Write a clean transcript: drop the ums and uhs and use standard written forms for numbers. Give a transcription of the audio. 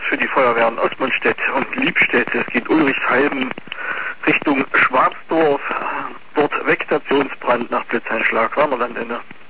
für die Feuerwehren Ostmannstedt und Liebstedt. Es geht Ulrichshalben Richtung Schwabsdorf. Dort Vegetationsbrand nach Blitzeinschlag. Warnerlandende.